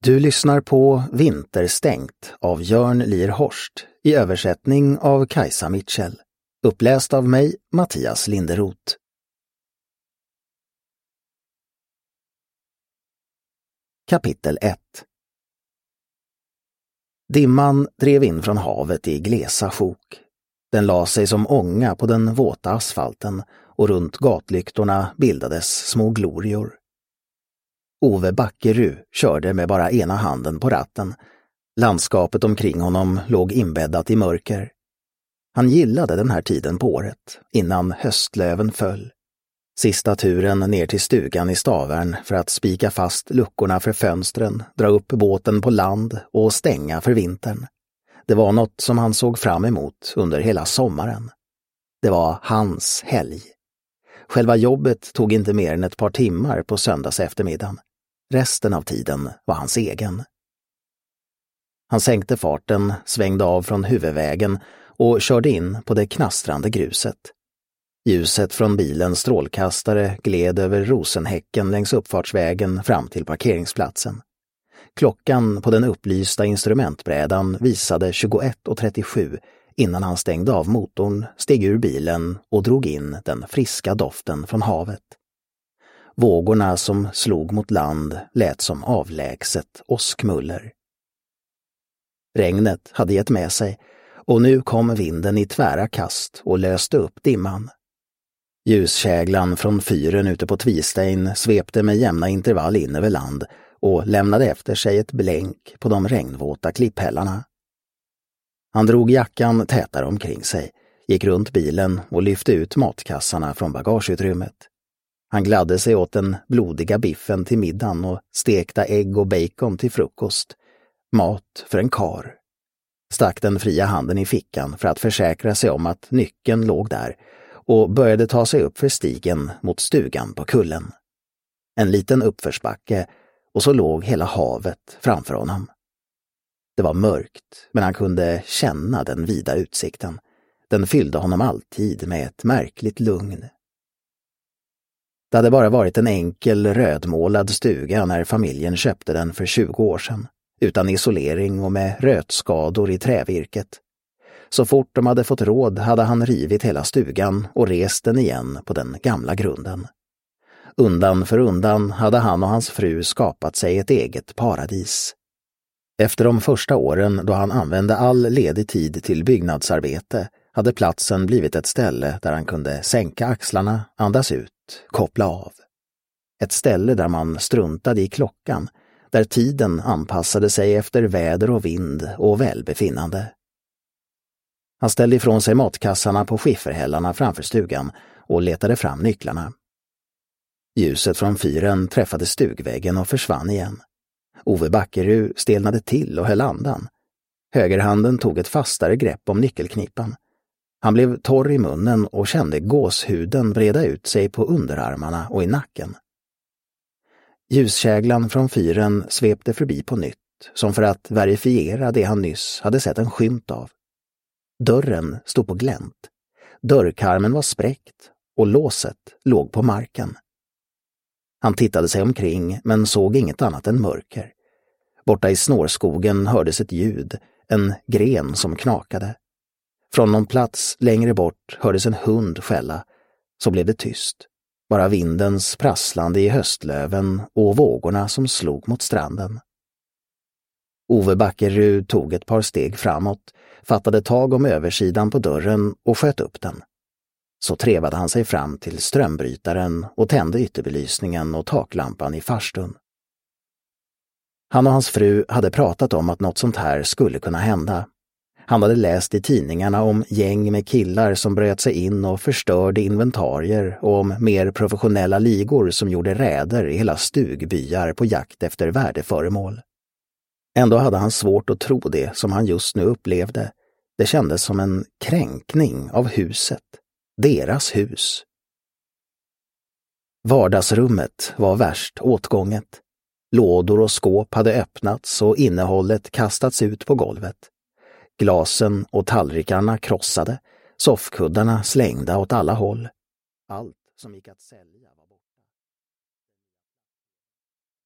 Du lyssnar på Vinterstängt av Jörn Lier Horst i översättning av Kajsa Mitchell. Uppläst av mig, Mattias Linderoth. Kapitel 1. Dimman drev in från havet i glesa sjok. Den la sig som ånga på den våta asfalten och runt gatlyktorna bildades små glorior. Ove Backerud körde med bara ena handen på ratten. Landskapet omkring honom låg inbäddat i mörker. Han gillade den här tiden på året, innan höstlöven föll. Sista turen ner till stugan i Stavern för att spika fast luckorna för fönstren, dra upp båten på land och stänga för vintern. Det var något som han såg fram emot under hela sommaren. Det var hans helg. Själva jobbet tog inte mer än ett par timmar på söndags eftermiddagen. Resten av tiden var hans egen. Han sänkte farten, svängde av från huvudvägen och körde in på det knastrande gruset. Ljuset från bilens strålkastare gled över rosenhäcken längs uppfartsvägen fram till parkeringsplatsen. Klockan på den upplysta instrumentbrädan visade 21:37 innan han stängde av motorn, steg ur bilen och drog in den friska doften från havet. Vågorna som slog mot land lät som avlägset åskmuller. Regnet hade gett med sig och nu kom vinden i tvära kast och löste upp dimman. Ljuskäglan från fyren ute på Tvistein svepte med jämna intervall in över land och lämnade efter sig ett blänk på de regnvåta klipphällarna. Han drog jackan tätare omkring sig, gick runt bilen och lyfte ut matkassarna från bagageutrymmet. Han gladde sig åt den blodiga biffen till middagen och stekta ägg och bacon till frukost. Mat för en kar. Stack den fria handen i fickan för att försäkra sig om att nyckeln låg där och började ta sig upp för stigen mot stugan på kullen. En liten uppförsbacke och så låg hela havet framför honom. Det var mörkt, men han kunde känna den vida utsikten. Den fyllde honom alltid med ett märkligt lugn. Det hade bara varit en enkel rödmålad stuga när familjen köpte den för 20 år sedan, utan isolering och med rötskador i trävirket. Så fort de hade fått råd hade han rivit hela stugan och rest den igen på den gamla grunden. Undan för undan hade han och hans fru skapat sig ett eget paradis. Efter de första åren då han använde all ledig tid till byggnadsarbete hade platsen blivit ett ställe där han kunde sänka axlarna, andas ut, koppla av. Ett ställe där man struntade i klockan, där tiden anpassade sig efter väder och vind och välbefinnande. Han ställde ifrån sig matkassarna på skifferhällarna framför stugan och letade fram nycklarna. Ljuset från fyren träffade stugväggen och försvann igen. Ove Backerud stelnade till och höll andan. Högerhanden tog ett fastare grepp om nyckelknipan. Han blev torr i munnen och kände gåshuden breda ut sig på underarmarna och i nacken. Ljuskäglan från fyren svepte förbi på nytt, som för att verifiera det han nyss hade sett en skymt av. Dörren stod på glänt. Dörrkarmen var spräckt och låset låg på marken. Han tittade sig omkring men såg inget annat än mörker. Borta i snårskogen hördes ett ljud, en gren som knakade. Från någon plats längre bort hördes en hund skälla. Så blev det tyst. Bara vindens prasslande i höstlöven och vågorna som slog mot stranden. Ove Backerud tog ett par steg framåt, fattade tag om översidan på dörren och sköt upp den. Så trevade han sig fram till strömbrytaren och tände ytterbelysningen och taklampan i farstun. Han och hans fru hade pratat om att något sånt här skulle kunna hända. Han hade läst i tidningarna om gäng med killar som bröt sig in och förstörde inventarier och om mer professionella ligor som gjorde räder i hela stugbyar på jakt efter värdeföremål. Ändå hade han svårt att tro det som han just nu upplevde. Det kändes som en kränkning av huset. Deras hus. Vardagsrummet var värst åtgånget. Lådor och skåp hade öppnats och innehållet kastats ut på golvet. Glasen och tallrikarna krossade, soffkuddarna slängda åt alla håll. Allt som gick att sälja var